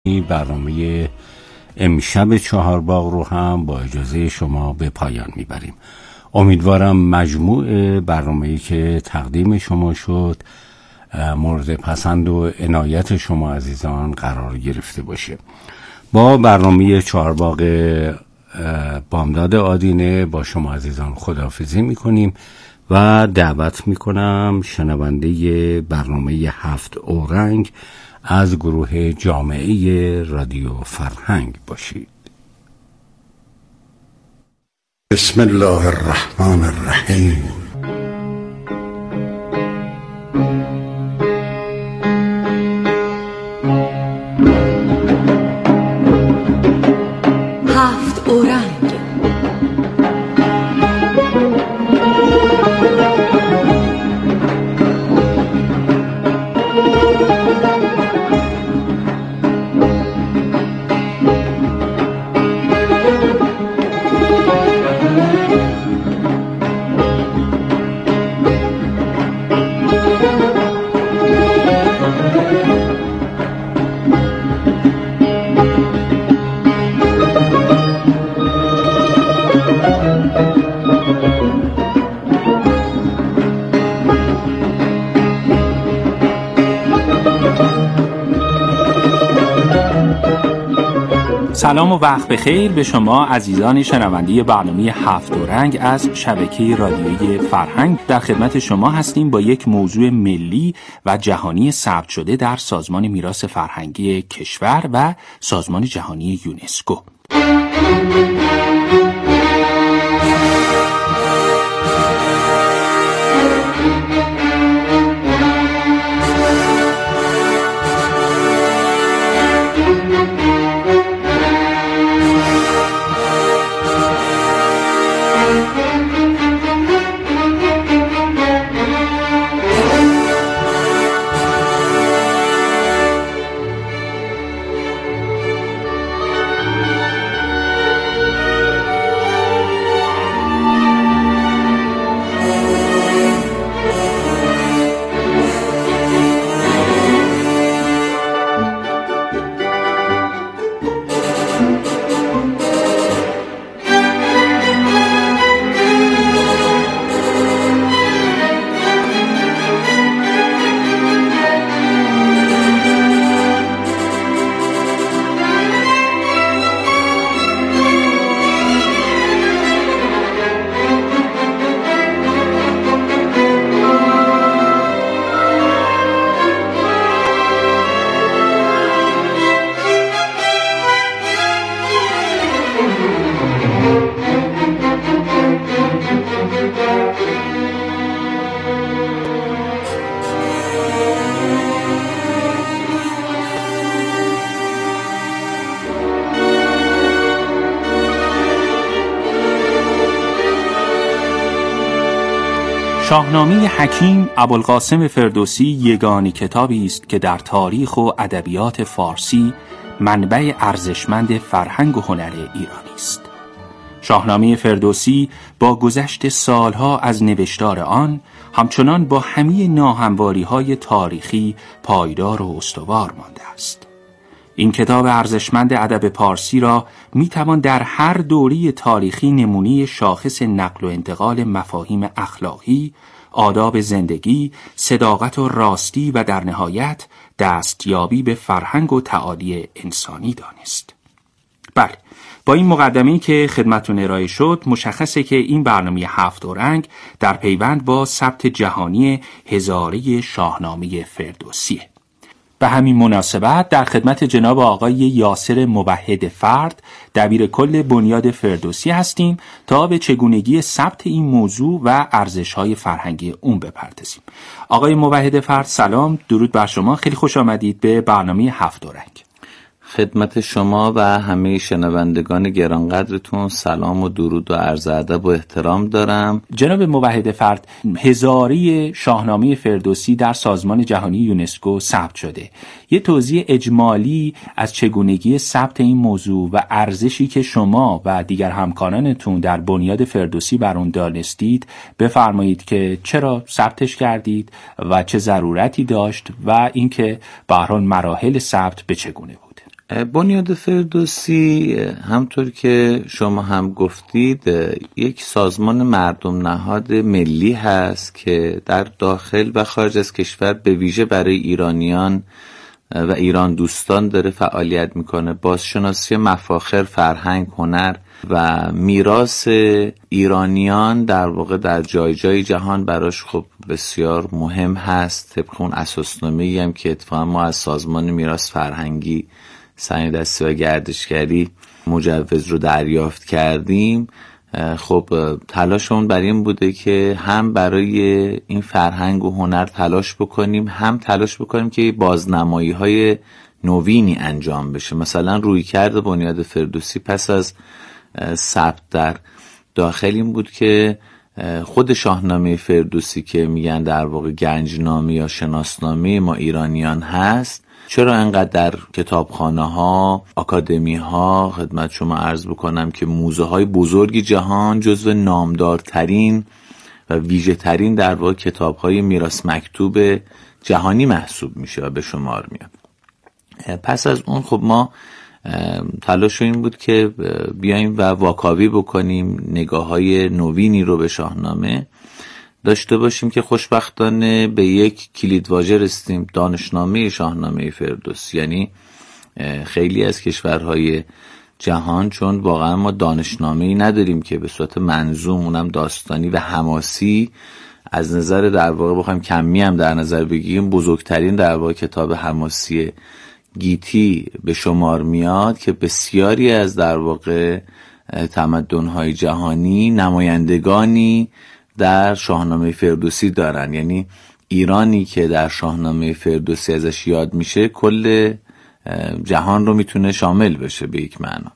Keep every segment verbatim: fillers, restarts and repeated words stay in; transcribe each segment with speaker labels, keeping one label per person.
Speaker 1: برنامه امشب چهارباغ رو هم با اجازه شما به پایان میبریم. امیدوارم مجموع برنامه‌ای که تقدیم شما شد مورد پسند و عنایت شما عزیزان قرار گرفته باشه. با برنامه چهارباغ بامداد آدینه با شما عزیزان خداحافظی میکنیم و دعوت میکنم شنونده برنامه هفت اورنگ از گروه جامعه رادیو فرهنگ باشید.
Speaker 2: بسم الله الرحمن الرحیم.
Speaker 3: هفت اورنگ.
Speaker 4: سلام و وقت بخیر به شما عزیزان شنونده برنامه هفت اورنگ از شبکه رادیویی فرهنگ. در خدمت شما هستیم با یک موضوع ملی و جهانی ثبت شده در سازمان میراث فرهنگی کشور و سازمان جهانی یونسکو. شاهنامه حکیم ابوالقاسم فردوسی یگانه کتابی است که در تاریخ و ادبیات فارسی منبع ارزشمند فرهنگ و هنر ایرانی است. شاهنامه فردوسی با گذشت سالها از نوشتار آن همچنان با همه ناهمواری‌های تاریخی پایدار و استوار مانده است. این کتاب ارزشمند ادب پارسی را میتوان در هر دوره تاریخی نمونه شاخص نقل و انتقال مفاهیم اخلاقی، آداب زندگی، صداقت و راستی و در نهایت دستیابی به فرهنگ و تعالی انسانی دانست. بله، با این مقدمه‌ای که خدمتتون ارائه شد مشخصه که این برنامه هفت اورنگ در پیوند با ثبت جهانی هزاره شاهنامه فردوسیه. به همین مناسبت در خدمت جناب آقای یاسر موحد فرد دبیر کل بنیاد فردوسی هستیم تا به چگونگی ثبت این موضوع و ارزش‌های فرهنگی اون بپردازیم. آقای موحد فرد سلام، درود بر شما، خیلی خوش آمدید به برنامه هفت اورنگ.
Speaker 5: خدمت شما و همه شنوندگان گرانقدرتون سلام و درود و عرض ادب و احترام دارم.
Speaker 4: جناب موحد فرد، هزاره شاهنامه فردوسی در سازمان جهانی یونسکو ثبت شده. یه توضیح اجمالی از چگونگی ثبت این موضوع و ارزشی که شما و دیگر همکارانتون در بنیاد فردوسی بر اون دانستید بفرمایید که چرا ثبتش کردید و چه ضرورتی داشت و اینکه به هر حال مراحل ثبت به چگونه بود.
Speaker 5: بنیاد فردوسی همطور که شما هم گفتید یک سازمان مردم نهاد ملی هست که در داخل و خارج از کشور به ویژه برای ایرانیان و ایران دوستان داره فعالیت میکنه. بازشناسی مفاخر، فرهنگ، هنر و میراث ایرانیان در واقع در جای جای جهان براش خب بسیار مهم هست، طبق اون اساسنامه‌ای هم که اتفاقا ما از سازمان میراث فرهنگی، صنایع دستی و گردشگری مجوز رو دریافت کردیم. خب تلاشمون بر این بوده که هم برای این فرهنگ و هنر تلاش بکنیم، هم تلاش بکنیم که بازنمایی های نوینی انجام بشه. مثلا رویکرد بنیاد فردوسی پس از ثبت در داخل این بود که خود شاهنامه فردوسی که میگن در واقع گنجنامه یا شناسنامه ما ایرانیان هست، چرا انقدر در کتابخانه ها، آکادمی ها خدمت شما عرض بکنم که موزه های بزرگ جهان جزو نامدارترین و ویژه ترین در واقع کتاب های میراث مکتوب جهانی محسوب میشه و به شمار میاد. پس از اون خب ما تلاش این بود که بیایم و واکاوی بکنیم، نگاه های نوینی رو به شاهنامه داشته باشیم که خوشبختانه به یک کلیدواژه رسیدیم، دانشنامه شاهنامه فردوسی. یعنی خیلی از کشورهای جهان چون واقعا ما دانشنامه‌ای نداریم که به صورت منظوم، اونم داستانی و حماسی، از نظر در واقع بخوایم کمی هم در نظر بگیریم بزرگترین در واقع کتاب حماسی گیتی به شمار میاد که بسیاری از در واقع تمدن‌های جهانی نمایندگانی در شاهنامه فردوسی دارن. یعنی ایرانی که در شاهنامه فردوسی ازش یاد میشه کل جهان رو میتونه شامل بشه به یک معنا.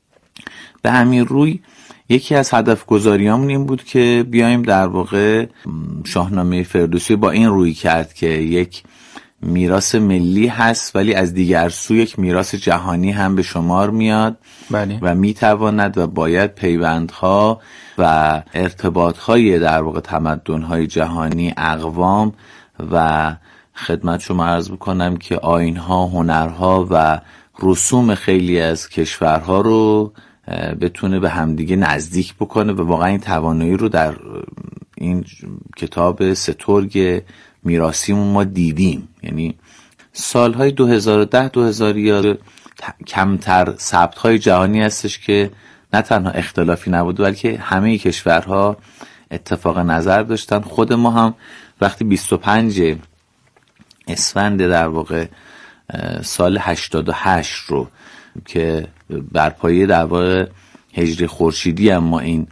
Speaker 5: به همین روی یکی از هدف گذاریامون این بود که بیایم در واقع شاهنامه فردوسی با این روی کرد که یک میراث ملی هست ولی از دیگر سو یک میراث جهانی هم به شمار میاد. بله. و میتواند و باید پیوندها و ارتباطهای در واقع تمدن‌های جهانی، اقوام و خدمت شما عرض بکنم که آیین‌ها، هنرها و رسوم خیلی از کشورها رو بتونه به همدیگه نزدیک بکنه و واقعا این توانایی رو در این کتاب سترگ میراثیمون ما دیدیم. یعنی سالهای دو هزار و ده دو هزار و یازده کمتر ثبت‌های جهانی هستش که نه تنها اختلافی نبود بلکه همه کشورها اتفاق نظر داشتن. خود ما هم وقتی بیست و پنج اسفند در واقع سال هشتاد و هشت رو که بر پایه در واقع هجری خورشیدی هم ما این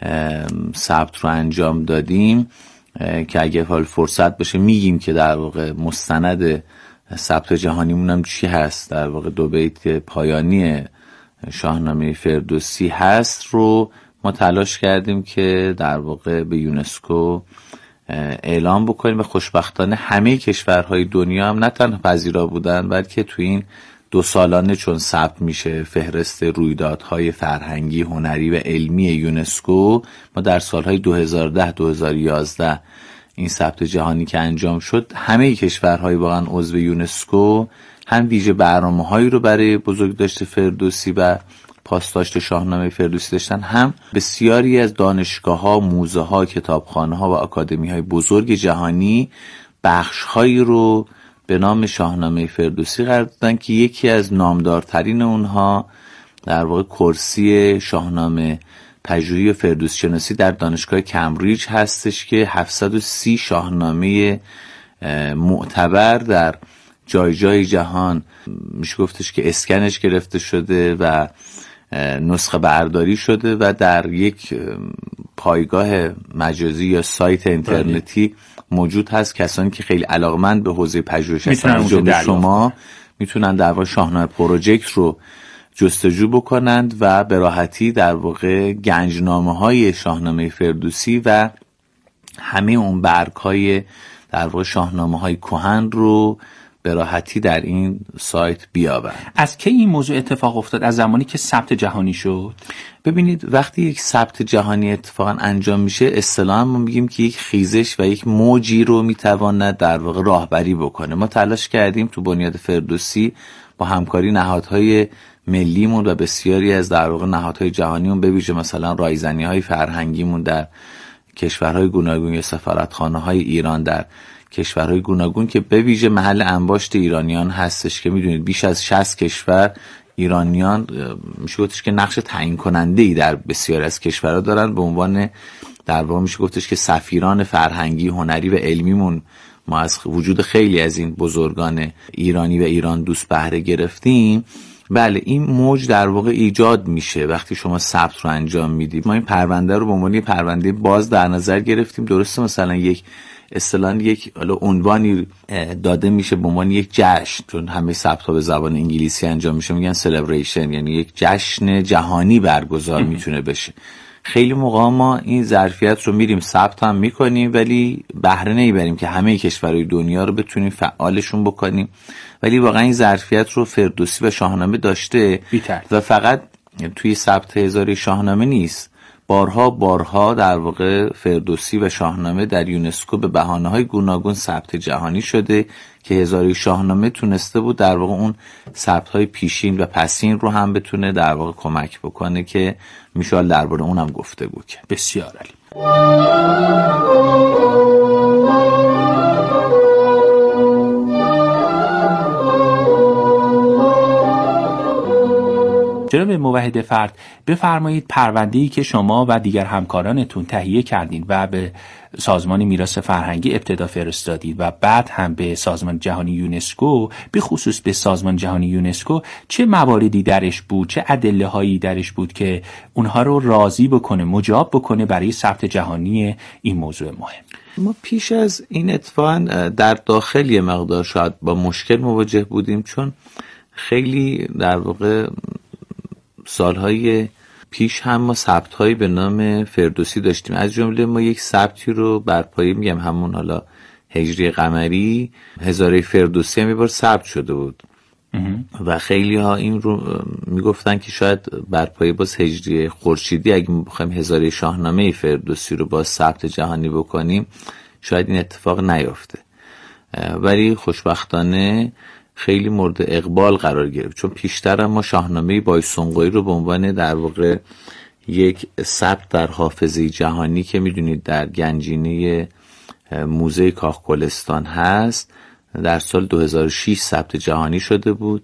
Speaker 5: ثبت رو انجام دادیم که اگه حال فرصت بشه میگیم که در واقع مستند ثبت جهانیمون هم چی هست، در واقع دو بیت پایانی شاهنامه فردوسی هست رو ما تلاش کردیم که در واقع به یونسکو اعلام بکنیم و خوشبختانه همه کشورهای دنیا هم نه تنها پذیرا بودن بلکه تو این دو سالانه چون ثبت میشه فهرست رویدادهای فرهنگی، هنری و علمی یونسکو، ما در سالهای دو هزار و ده دو هزار و یازده این ثبت جهانی که انجام شد همه کشورهای واقعا عضو یونسکو هم ویژه برنامه‌هایی رو برای بزرگداشت فردوسی و پاسداشت شاهنامه فردوسی داشتن، هم بسیاری از دانشگاه‌ها، موزه‌ها، کتابخانه‌ها و آکادمی‌های بزرگ جهانی بخش‌هایی رو به نام شاهنامه فردوسی قرار دادن که یکی از نامدارترین اونها در واقع کرسی شاهنامه پژوهی و فردوسی شناسی در دانشگاه کمبریج هستش که هفتصد و سی شاهنامه معتبر در جای جای جهان میشه گفتش که اسکنش گرفته شده و نسخه برداری شده و در یک پایگاه مجازی یا سایت اینترنتی موجود هست. کسانی که خیلی علاقمند به حوزه پژوهش هستن جمله شما میتونن در واقع شاهنامه پروژکت رو جستجو بکنند و به راحتی در واقع گنجنامه های شاهنامه فردوسی و همه اون برگ های در واقع شاهنامه های کهن رو به راحتی در این سایت بیابن.
Speaker 4: از کی این موضوع اتفاق افتاد؟ از زمانی که ثبت جهانی شد؟
Speaker 5: ببینید وقتی یک ثبت جهانی اتفاقا انجام میشه اصطلاحاً ما میگیم که یک خیزش و یک موجی رو میتواند در واقع راهبری بکنه. ما تلاش کردیم تو بنیاد فردوسی با همکاری نهادهای ملیمون و بسیاری از در واقع نهادهای جهانیمون، به ویژه مثلا رایزنی‌های فرهنگیمون در کشورهای گوناگون یا سفارتخانه‌های ایران در کشورهای گوناگون که به ویژه محل انباشت ایرانیان هستش، که میدونید بیش از شصت کشور ایرانیان میشه گفتش که نقش تعیین کننده‌ای در بسیاری از کشورها دارن. به عنوان در واقع میشه گفتش که سفیران فرهنگی، هنری و علمیمون ما از وجود خیلی از این بزرگان ایرانی و ایران دوست بهره گرفتیم. بله، این موج در واقع ایجاد میشه وقتی شما ثبت رو انجام میدید. ما این پرونده رو به عنوان پرونده باز در نظر گرفتیم. درسته مثلا یک اصطلاحاً یک عنوانی داده میشه به عنوان یک جشن، چون همه ثبت‌ها به زبان انگلیسی انجام میشه، میگن سلبریشن، یعنی یک جشن جهانی برگزار میتونه بشه. خیلی موقع ما این ظرفیت رو میریم ثبت هم میکنیم ولی بهره نمیبریم که همه کشورهای دنیا رو بتونیم فعالشون بکنیم، ولی واقعا این ظرفیت رو فردوسی و شاهنامه داشته بیتر. و فقط توی ثبت هزاره شاهنامه نیست، بارها بارها در واقع فردوسی و شاهنامه در یونسکو به بهانه‌های گوناگون ثبت جهانی شده که هزاره شاهنامه تونسته بود در واقع اون ثبت‌های پیشین و پسین رو هم بتونه در واقع کمک بکنه که میشه درباره اونم گفتگو کرد.
Speaker 4: بسیار عالی. جناب موحد فرد، بفرمایید پرونده‌ای که شما و دیگر همکارانتون تهیه کردین و به سازمان میراث فرهنگی ابتدا فرستادید و بعد هم به سازمان جهانی یونسکو، به خصوص به سازمان جهانی یونسکو، چه مواردی درش بود، چه ادله‌هایی درش بود که اونها رو راضی بکنه، مجاب بکنه برای ثبت جهانی این موضوع مهم؟
Speaker 5: ما پیش از این اتفاقا در داخل یه مقدار شاید با مشکل مواجه بودیم، چون خیلی در واقع سالهای پیش هم ما ثبت‌هایی به نام فردوسی داشتیم. از جمله ما یک ثبتی رو بر پایه میگم همون حالا هجری قمری هزاره فردوسی هم یه بار ثبت شده بود و خیلی ها این رو میگفتن که شاید بر پایه باز هجری خورشیدی اگه بخوایم هزاره شاهنامه فردوسی رو باز ثبت جهانی بکنیم شاید این اتفاق نیفته، ولی خوشبختانه خیلی مورد اقبال قرار گرفت، چون پیشتر ما شاهنامه بایسونقویی رو به عنوان در واقع یک ثبت در حافظه جهانی که میدونید در گنجینه موزه کاخ گلستان هست در سال دو هزار و شش ثبت جهانی شده بود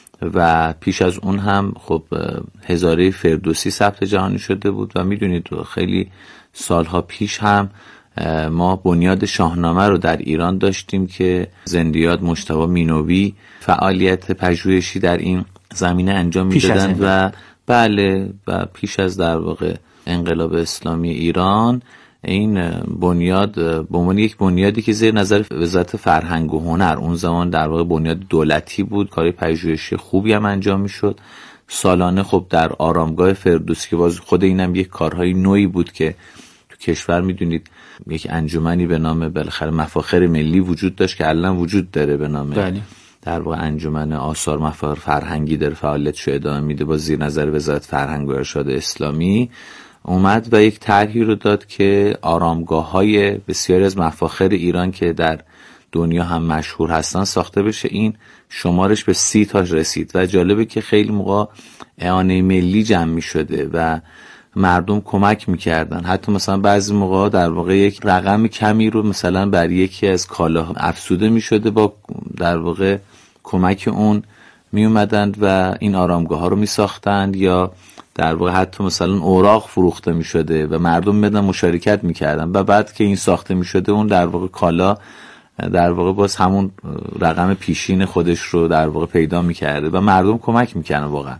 Speaker 5: و پیش از اون هم خب هزاره فردوسی ثبت جهانی شده بود و میدونید خیلی سالها پیش هم ما بنیاد شاهنامه رو در ایران داشتیم که زندیات مجتبی مینوی فعالیت پژوهشی در این زمینه انجام میدادند و بله و پیش از در واقع انقلاب اسلامی ایران این بنیاد به عنوان یک بنیادی که زیر نظر وزارت فرهنگ و هنر، اون زمان در واقع بنیاد دولتی بود، کار پژوهشی خوبی هم انجام میشد. سالانه خب در آرامگاه فردوسی که باز خود اینم یک کارهای نوعی بود که تو کشور میدونید یک انجمنی به نام بالاخره مفاخر ملی وجود داشت که الان وجود داره به نام بله. در واقع انجمن آثار مفاخر فرهنگی در فعالیتش ادامه میده با زیر نظر وزارت فرهنگ و ارشاد اسلامی. اومد و یک طرحی رو داد که آرامگاه‌های بسیاری از مفاخر ایران که در دنیا هم مشهور هستن ساخته بشه. این شمارش به سی تا رسید و جالبه که خیلی موقع اعانه ملی جمع می شده و مردم کمک میکردن، حتی مثلا بعضی موقع در واقع یک رقم کمی رو مثلا بر یکی از کالاها افزوده میشده، با در واقع کمک اون می اومدند و این آرامگاه ها رو می ساختند، یا در واقع حتی مثلا اوراق فروخته می شده و مردم میدن مشارکت می کردن و بعد که این ساخته می شده اون در واقع کالا در واقع باز همون رقم پیشین خودش رو در واقع پیدا می کرده و مردم کمک می کردن. واقعا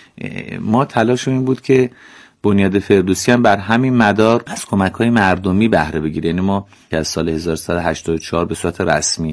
Speaker 5: ما تلاش این بود که بنیاد فردوسی هم بر همین مدار از کمک‌های مردمی بهره بگیره. یعنی ما که از سال هزار و سیصد و هشتاد و چهار به صورت رسمی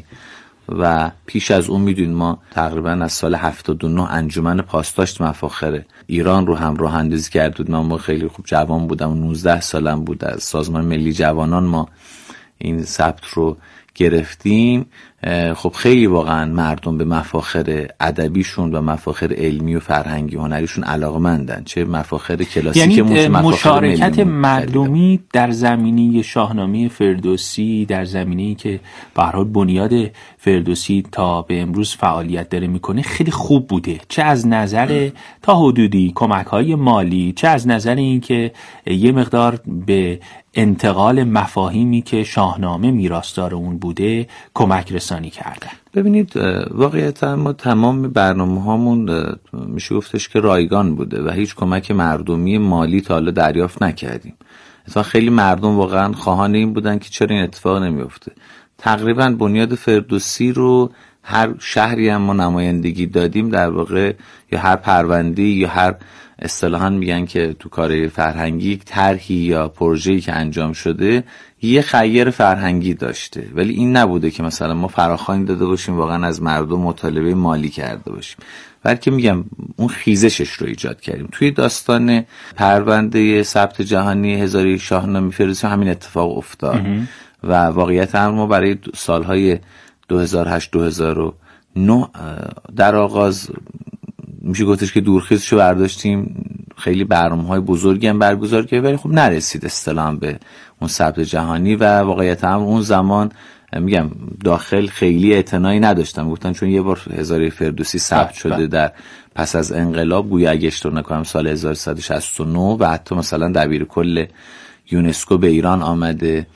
Speaker 5: و پیش از اون میدونید ما تقریبا از سال هفتاد و نه انجمن پاسداشت مفاخر ایران رو هم راه اندازی کرد. من ما خیلی خوب جوان بودم، نوزده سالم بود، از سازمان ملی جوانان ما این ثبت رو گرفتیم خب خیلی واقعا مردم به مفاخر ادبیشون و مفاخر علمی و فرهنگی هنریشون علاقه‌مندن، چه مفاخر کلاسیک،
Speaker 4: یعنی مشارکت مردمی در زمینه شاهنامه فردوسی، در زمینه‌ای که به هر حال بنیاد فردوسی تا به امروز فعالیت داره میکنه خیلی خوب بوده، چه از نظر تا حدودی کمک‌های مالی، چه از نظر اینکه یه مقدار به انتقال مفاهیمی که شاهنامه میراثدار اون بوده کمک رسانی کردن.
Speaker 5: ببینید واقعیتا ما تمام برنامه هامون میشه گفتش که رایگان بوده و هیچ کمک مردمی مالی تا حالا دریافت نکردیم. اتفاقا خیلی مردم واقعا خواهان این بودن که چرا این اتفاق نمیفته. تقریبا بنیاد فردوسی رو هر شهری هم ما نمایندگی دادیم، در واقع یا هر پرونده‌ای یا هر اصطلاحاً میگن که تو کار فرهنگی طرحی یا پروژه‌ای که انجام شده یه خیر فرهنگی داشته، ولی این نبوده که مثلا ما فراخوانی داده باشیم واقعا از مردم مطالبه مالی کرده باشیم، بلکه میگم اون خیزشش رو ایجاد کردیم. توی داستان پرونده ثبت جهانی هزاره شاهنامه فردوسی همین اتفاق افتاد و واقعیت امر ما برای سالهای دو هزار و هشت دو هزار و نه در آغاز میشه گفتش که دورخیزشو برداشتیم، خیلی برنامه‌های بزرگی هم برگزار کردیم ولی خب نرسید اصطلاحاً به اون ثبت جهانی و واقعیت هم اون زمان میگم داخل خیلی اعتنایی نداشتم، گفتن چون یه بار هزاره فردوسی ثبت شده در پس از انقلاب، گویا اگه اشتباه نکنم سال هزار و سیصد و شصت و نه، و حتی مثلا دبیر کل یونسکو به ایران آمده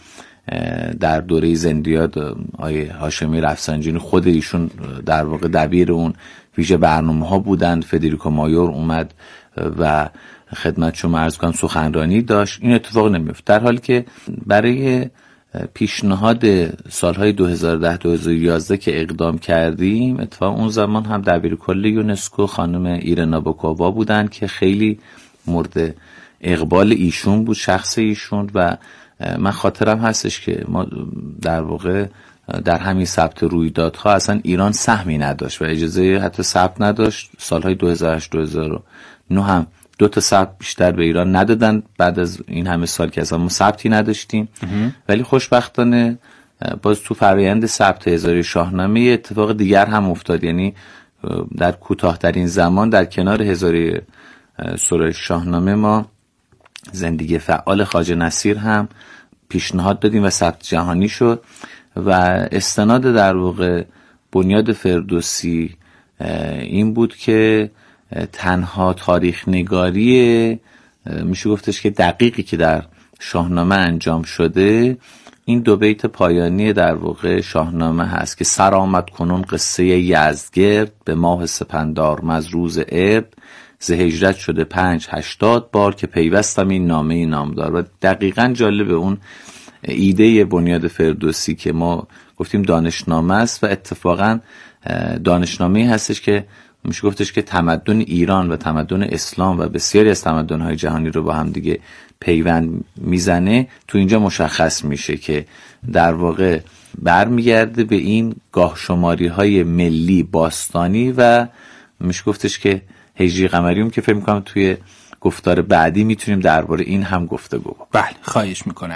Speaker 5: در دوره زندیات آیه هاشمی رفسنجانی، خود ایشون در واقع دبیر اون ویژه برنامه ها بودند، فدریکو مایور اومد و خدمت شما عرض کنم سخنرانی داشت. این اتفاق نمیفت، در حالی که برای پیشنهاد سالهای دو هزار و ده دو هزار و یازده که اقدام کردیم، اتفاق اون زمان هم دبیر کل یونسکو خانم ایرنا بوکووا بودن که خیلی مورد اقبال ایشون بود، شخص ایشون، و من خاطرم هستش که ما در واقع در همین ثبت رویدادها اصلا ایران سهمی نداشت و اجازه حتی ثبت نداشت. سالهای دو هزار و هشت دو هزار و نه هم دو تا ثبت بیشتر به ایران ندادن بعد از این همه سال که اصلا ما ثبتی نداشتیم. ولی خوشبختانه باز تو فرآیند ثبت هزاره شاهنامه اتفاق دیگر هم افتاد، یعنی در کوتاه‌ترین زمان در کنار هزاره سوره شاهنامه ما زندگی فعال خواجه نصیر هم پیشنهاد دادیم و ثبت جهانی شد و استناد در واقع بنیاد فردوسی این بود که تنها تاریخ نگاری میشه گفتش که دقیقی که در شاهنامه انجام شده این دو بیت پایانی در واقع شاهنامه هست که سر آمد کنون قصه یزدگرد، به ماه سپندار مزروز ارد، ز هجرت شده پنج هشتاد بار که پیوستم این نامه نامدار. و دقیقاً جالب اون ایده بنیاد فردوسی که ما گفتیم دانشنامه است و اتفاقاً دانشنامه هستش که میشه گفتش که تمدن ایران و تمدن اسلام و بسیاری از تمدن‌های جهانی رو با هم دیگه پیوند میزنه. تو اینجا مشخص میشه که در واقع برمیگرده به این گاه شماری‌های ملی باستانی و میشه گفتش که هجری قمریوم که فکر می‌کنم توی گفتار بعدی میتونیم درباره این هم گفتگو کنیم.
Speaker 4: بله خواهش میکنم.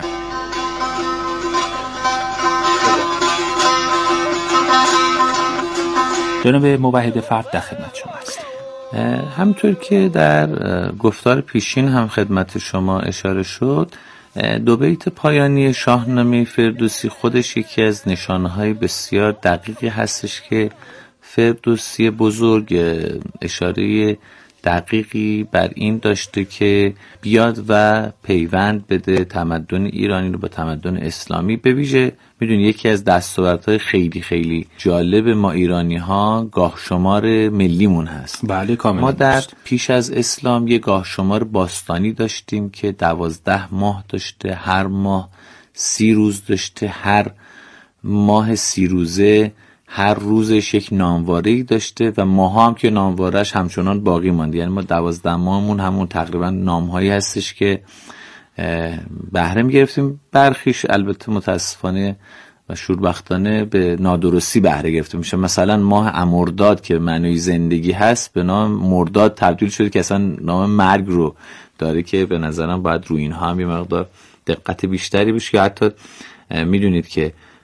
Speaker 4: جناب موحد فرد در خدمت شما هست.
Speaker 5: همطور که در گفتار پیشین هم خدمت شما اشاره شد، دو بیت پایانی شاهنامه فردوسی خودش یکی از نشانه‌های بسیار دقیقی هستش که فردوسی بزرگ اشاره دقیقی بر این داشته که بیاد و پیوند بده تمدن ایرانی رو با تمدن اسلامی. به ویژه میدونی یکی از دستاوردهای خیلی خیلی جالب ما ایرانی ها گاه شمار ملیمون هست.
Speaker 4: بله کاملا.
Speaker 5: ما در پیش از اسلام یه گاه شمار باستانی داشتیم که دوازده ماه داشته، هر ماه سی روز داشته، هر ماه سی روزه هر روزش یک نامواره‌ای داشته و ماها هم که نامواره‌اش همچنان باقی مانده. یعنی ما دوازده ماهمون همون تقریبا نامهایی هستش که بهره می‌گرفتیم، برخیش البته متاسفانه و شوربختانه به نادرستی بهره گرفته میشه. مثلا ماه امرداد که معنی زندگی هست به نام مرداد تبدیل شده که اصلا نام مرگ رو داره که به نظرم باید روی اینها هم یه مقدار دقت بیشتری بشه. حتی میدونید که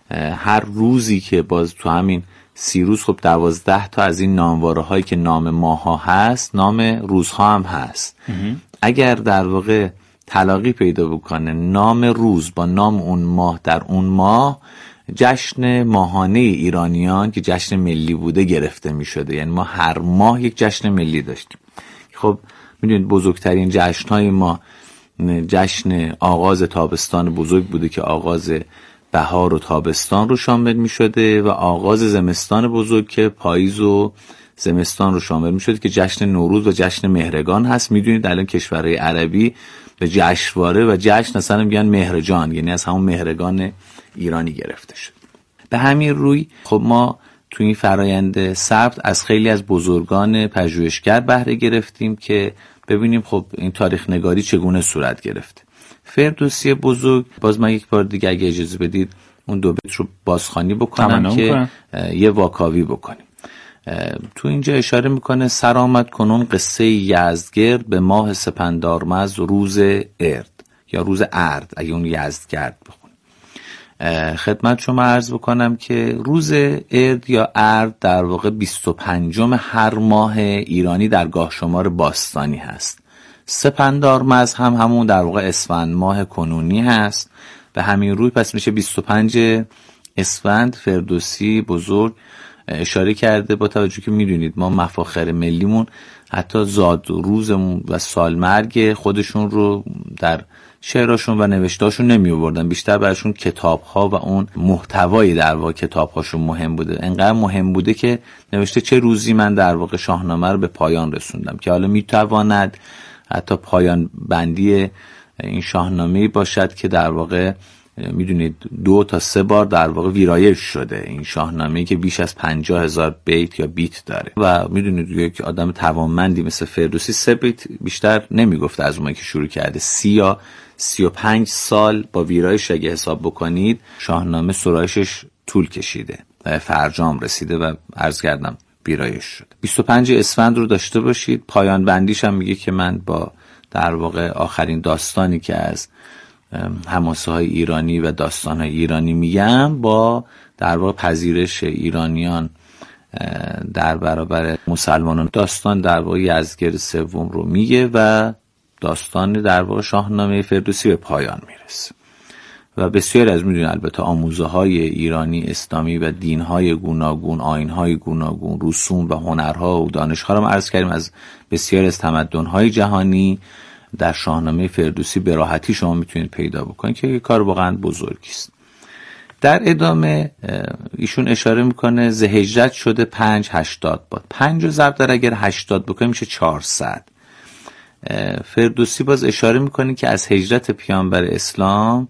Speaker 5: هر روزی که باز تو همین سی روز خب دوازده تا از این نامواره هایی که نام ماها هست نام روزها هم هست. اگر در واقع تلاقی پیدا بکنه نام روز با نام اون ماه در اون ماه، جشن ماهانه ایرانیان که جشن ملی بوده گرفته می شده. یعنی ما هر ماه یک جشن ملی داشتیم. خب میدونید بزرگترین جشنهای ما جشن آغاز تابستان بزرگ بوده که آغاز بهار و تابستان رو شامل می شده و آغاز زمستان بزرگ که پاییز و زمستان رو شامل می شده که جشن نوروز و جشن مهرگان هست. میدونید الان کشورهای عربی به جشنواره و جشن اصلا میگن مهرجان، یعنی از همون مهرگان ایرانی گرفته شد. به همین روی خب ما تو این فرایند ثبت از خیلی از بزرگان پژوهشگر بهره گرفتیم که ببینیم خب این تاریخ نگاری چگونه صورت گرفته. فردوسی بزرگ، باز من یک بار دیگه اگه اجازه بدید اون دو بیت رو بازخوانی بکنم که کنم. یه واکاوی بکنیم. تو اینجا اشاره میکنه سرآمد کنون قصه یزدگرد به ماه سپندارمز روز ارد یا روز ارد اگه اون یزدگرد بخونیم. خدمت شما عرض بکنم که روز ارد یا ارد در واقع بیست و پنجم هر ماه ایرانی در گاه شمار باستانی هست. سپندارمز هم همون در واقع اسفند ماه کنونی هست. به همین روی پس میشه بیست و پنج اسفند. فردوسی بزرگ اشاره کرده با توجه که میدونید ما مفاخر ملیمون حتی زاد روزمون و سالمرگ خودشون رو در شعراشون و نوشتاشون نمی آوردن، بیشتر براشون کتاب‌ها و اون محتوای در واقع کتاب‌هاشون مهم بوده. انقدر مهم بوده که نوشته چه روزی من در واقع شاهنامه رو به پایان رسوندم، که حالا میتواند حتی پایان بندی این شاهنامه‌ای باشد که در واقع میدونید دو تا سه بار در واقع ویرایش شده این شاهنامه‌ای که بیش از پنجاه هزار بیت یا بیت داره و میدونید یک آدم توانمندی مثل فردوسی سه بیت بیشتر نمیگفته از اونایی که شروع کرده. سی یا سی و پنج سال با ویرایش اگه حساب بکنید شاهنامه سرایشش طول کشیده، فرجام رسیده و عرض کردم ویرایش شده. بیست و پنج اسفند رو داشته باشید. پایان بندیش هم میگه که من با در واقع آخرین داستانی که از حماسه های ایرانی و داستان های ایرانی میگم با در واقع پذیرش ایرانیان در برابر مسلمانان، داستان در واقع یزدگرد سوم رو میگه و داستان در واقع شاهنامه فردوسی به پایان میرسه. و بسیار از میدونید البته آموزه های ایرانی اسلامی و دین های گوناگون، آیین های گوناگون، رسوم و هنرها و دانشها رو عرض کردیم از بسیار از تمدن های جهانی در شاهنامه فردوسی به راحتی شما میتونید پیدا بکنید که یک کار واقعا بزرگی است. در ادامه ایشون اشاره میکنه ز هجرت شده پنج هشتاد باد. پنج رو ضرب در اگر هشتاد بکنیم میشه چهارصد. فردوسی باز اشاره میکنه که از هجرت پیامبر اسلام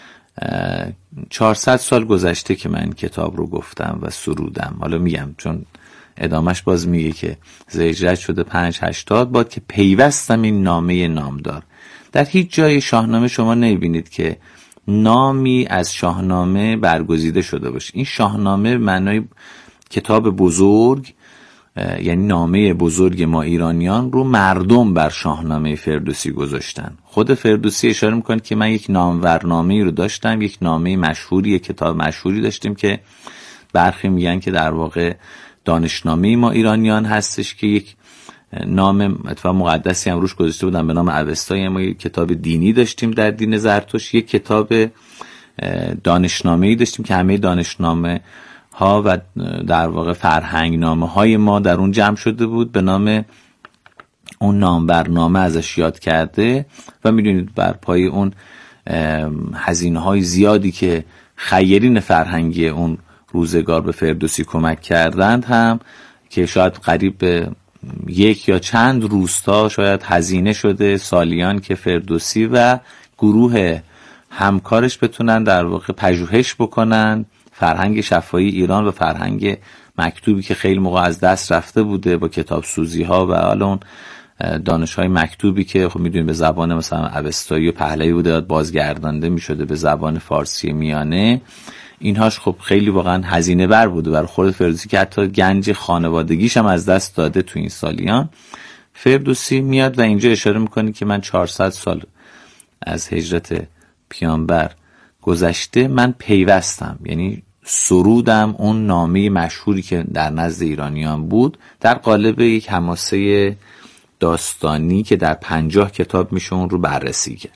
Speaker 5: چهارصد سال گذشته که من کتاب رو گفتم و سرودم. حالا میگم چون ادامش باز میگه که ز هجرت شده پنج هشتاد باد که پیوستم این نامه نامدار. در هیچ جای شاهنامه شما نمیبینید که نامی از شاهنامه برگزیده شده باشه. این شاهنامه معنای کتاب بزرگ، یعنی نامه بزرگ ما ایرانیان رو مردم بر شاهنامه فردوسی گذاشتن. خود فردوسی اشاره میکنه که من یک نامورنامه‌ای رو داشتم، یک نامه مشهوری، یک کتاب مشهوری داشتیم که برخی میگن که در واقع دانشنامه ما ایرانیان هستش که یک نام اتفاق مقدسی هم روش گذاشته بودن به نام اوستا. ما یک کتاب دینی داشتیم در دین زرتشت، یک کتاب دانشنامه‌ای داشتیم که همه دانشنامه ها و در واقع فرهنگ نامه های ما در اون جمع شده بود به نام اون نام برنامه ازش یاد کرده و میدونید بر پای اون هزینه های زیادی که خیرین فرهنگی اون روزگار به فردوسی کمک کردند هم که شاید قریب به یک یا چند روستا شاید هزینه شده سالیان که فردوسی و گروه همکارش بتونن در واقع پژوهش بکنن فرهنگ شفاهی ایران و فرهنگ مکتوبی که خیلی موقع از دست رفته بوده با کتاب سوزی ها و حالا اون دانش های مکتوبی که خب میدونید به زبان مثلا اوستایی و پهلوی بوده بازگردانده میشده به زبان فارسی میانه. اینهاش خب خیلی واقعا هزینه بر بوده برای خود فردوسی که حتی گنج خانوادگیش هم از دست داده تو این سالیان. فردوسی میاد و اینجا اشاره میکنه که من چهارصد سال از هجرت پیامبر گذشته من پیوستم، یعنی سرودم، اون نامه مشهوری که در نزد ایرانیان بود، در قالب یک حماسه داستانی که در پنجاه کتاب میشه اون رو بررسی کرد.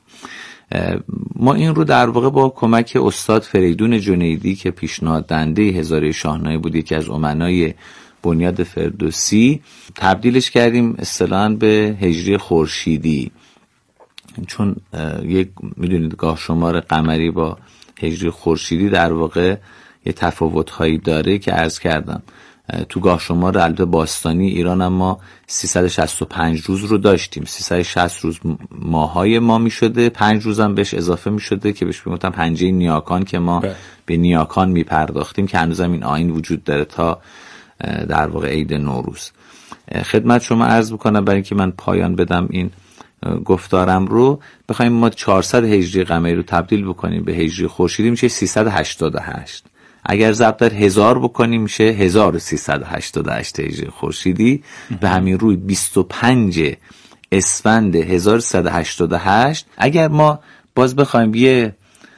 Speaker 5: ما این رو در واقع با کمک استاد فریدون جنیدی که پیشنهاد دهنده هزاره شاهنامه بود، یکی از امنای بنیاد فردوسی، تبدیلش کردیم اصطلاحاً به هجری خورشیدی، چون یک میدونید گاه شمار قمری با هجری خورشیدی در واقع یه تفاوت‌هایی داره که عرض کردم. تو گاه شمار البته باستانی ایران هم ما سیصد و شصت و پنج روز رو داشتیم، سیصد و شصت روز ماهای ما می شده، پنج روز هم بهش اضافه می شده که بهش میگفتن پنجه نیاکان که ما ب. به نیاکان می پرداختیم که هنوز هم این آیین وجود داره تا در واقع عید نوروز. خدمت شما عرض بکنم برای اینکه من پایان بدم این گفتارم رو، بخوایم ما چهارصد هجری قمری رو تبدیل بکنیم به هجری خورشیدی میشه سیصد و هشتاد و هشت. اگر ضرب در هزار بکنیم میشه هزار و سیصد و هشتاد و هشت هجری خورشیدی. به همین روی بیست و پنج اسفند هزار و سیصد و هشتاد و هشت اگر ما باز بخوایم یه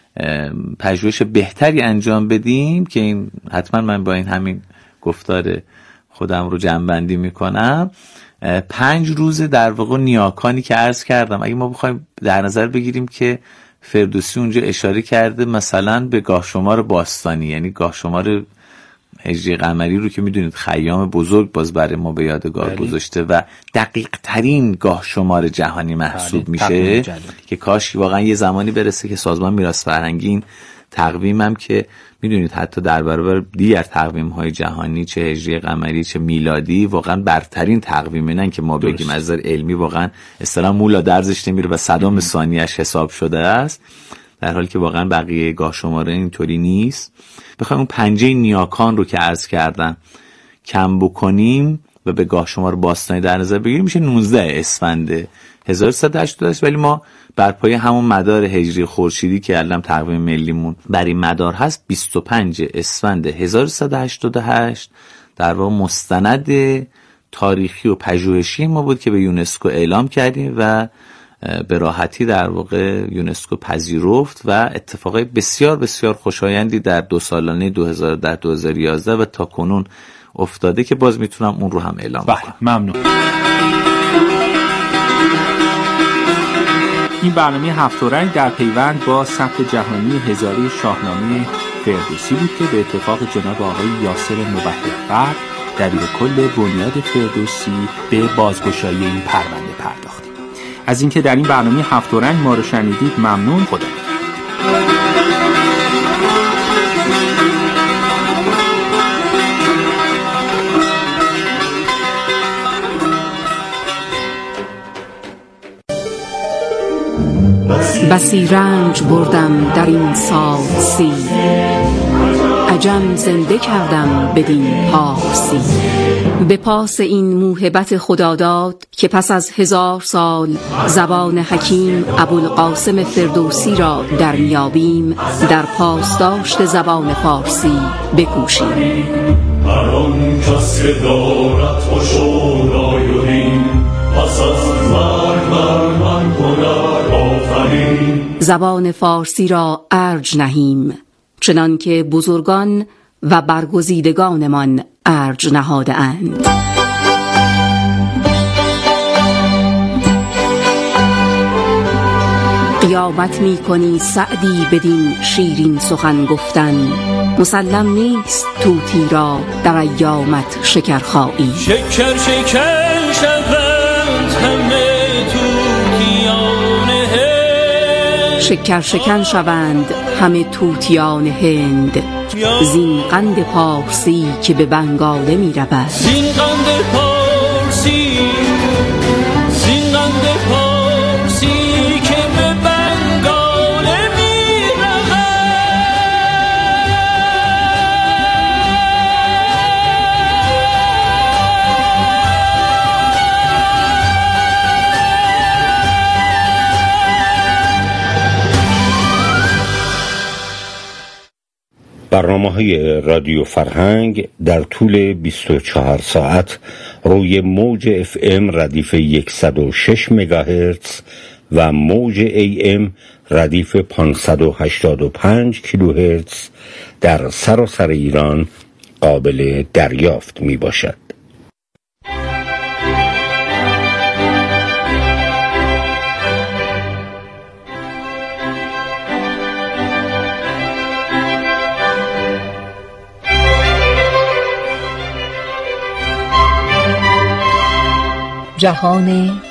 Speaker 5: پژوهش بهتری انجام بدیم که این حتما من با این همین گفتار خودم رو جمع‌بندی میکنم، پنج روز در واقع نیاکانی که عرض کردم اگه ما بخوایم در نظر بگیریم که فردوسی اونجا اشاره کرده مثلا به گاه شمار باستانی، یعنی گاه شمار هجری قمری رو که میدونید خیام بزرگ باز برای ما به یادگار گذاشته و دقیق ترین گاه شمار جهانی محسوب بله. میشه که کاش واقعا یه زمانی برسه که سازمان میراث فرهنگی این تقویمم که میدونید حتی در برابر دیگر تقویم های جهانی چه هجری قمری چه میلادی واقعا برترین تقویمه، نه که ما بگیم از نظر علمی واقعا اصطلاح مولا درزش نمیره و صدام ثانیه‌اش حساب شده است، در حالی که واقعا بقیه گاه شماره اینطوری نیست. بخوایم اون پنجه نیاکان رو که عرض کردم کم بکنیم و به گاه شمار باستانی در نظر بگیریم میشه نوزده اسفند هزار و سیصد و هشتاد و هشت، ولی ما بر پایه همون مدار هجری خورشیدی که الان تقویم ملیمون بر این مدار هست بیست و پنج اسفند هزار و سیصد و هشتاد و هشت در واقع مستند تاریخی و پژوهشی ما بود که به یونسکو اعلام کردیم و به راحتی در واقع یونسکو پذیرفت و اتفاقای بسیار بسیار خوشایندی در دو سالانه دو هزار و ده دو هزار و یازده و تا کنون افتاده که باز میتونم اون رو هم اعلام کنم.
Speaker 4: ممنون. این برنامه هفت رنگ در پیوند با ثبت جهانی هزاره شاهنامه فردوسی بود که به اتفاق جناب آقای یاسر مبهرفر دبیر کل بنیاد فردوسی به بازگشایی این پرونده پرداختیم. از اینکه در این برنامه هفت رنگ ما رو شنیدید ممنون. خدا
Speaker 3: بسی رنج بردم در این سال سی، عجم زنده کردم بدین پارسی. به پاس این موهبت خداداد که پس از هزار سال زبان حکیم ابوالقاسم فردوسی را در میابیم، در پاسداشت زبان فارسی بکوشیم.
Speaker 6: هر آن کس که دارد خوش و رای پس از مرگ بر من هنر آفرین.
Speaker 3: زبان فارسی را ارج نهیم چنان که بزرگان و برگزیدگانمان ارج نهاده اند. قیامت می کنی سعدی بدین شیرین سخن گفتن، مسلم نیست طوطی را در ایامت شکرخایی.
Speaker 6: شکر شکر شوند همه طوطیان هند،
Speaker 3: شکر شکن شوند همه طوطیان هند. زین قند پارسی که به بنگاله می رود،
Speaker 6: زین قند پارسی، زین قند پارسی که به بنگاله می رود.
Speaker 1: برنامه‌های رادیو فرهنگ در طول بیست و چهار ساعت روی موج اف ام ردیف صد و شش مگاهرتز و موج ای ام ردیف پانصد و هشتاد و پنج کیلوهرتز در سراسر ایران قابل دریافت می باشد.
Speaker 3: جهان